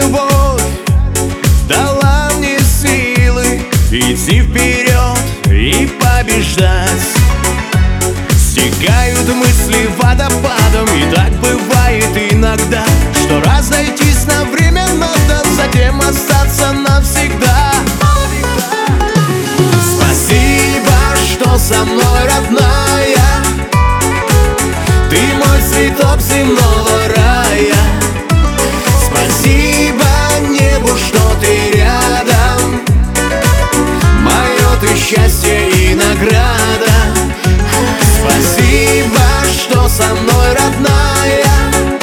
любовь дала мне силы идти вперед и побеждать. Стекают мысли водопадом, и так бывает иногда, что разойтись на время надо, затем остаться навсегда. Спасибо, что со мной, родная, ты мой цветок земного рая. Спасибо небу, что ты рядом, мое ты счастье и награда. Спасибо, что со мной, родная,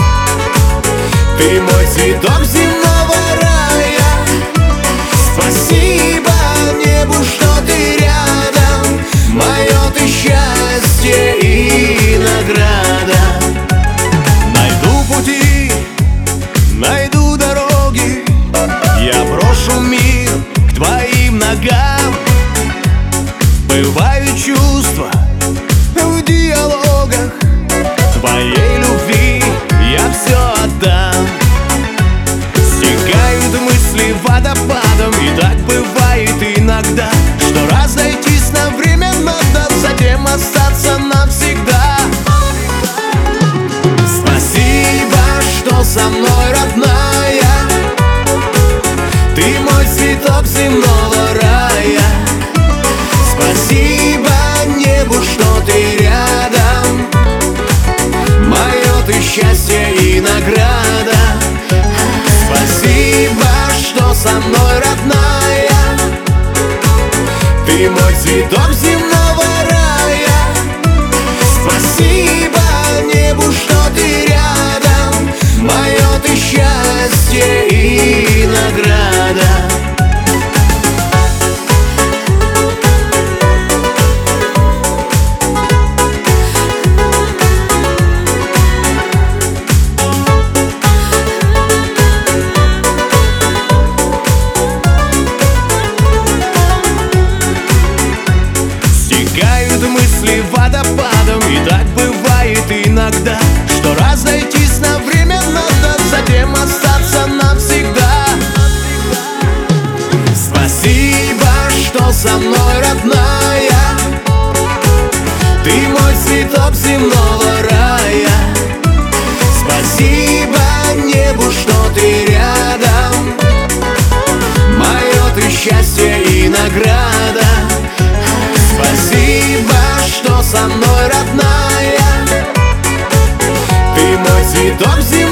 ты мой цветок земного рая. Спасибо небу, что ты рядом, мое ты счастье и награда. Найду пути, найду дороги, я брошу мир к твоим ногам. Бывают чувства в диалогах, твоей любви я все отдам. Стекают мысли водопадом, и так бывает иногда, что разойтись на время надо, затем остаться навсегда. Спасибо, что со мной, родная, ты мой цветок земного рая. Спасибо небу, что ты рядом, мое ты счастье и награда. Спасибо, что со мной, родная, ты мой цветок земного рая. Спасибо небу, что ты рядом, мое ты счастье и награда. Мысли водопадом, и так бывает иногда, что разойтись на время надо, затем остаться навсегда. Спасибо, что со мной, родная, ты мой цветок земного рая. Спасибо небу, что ты рядом, мое ты счастье и награда. Спасибо, что со мной, родная, ты мой цветок земной.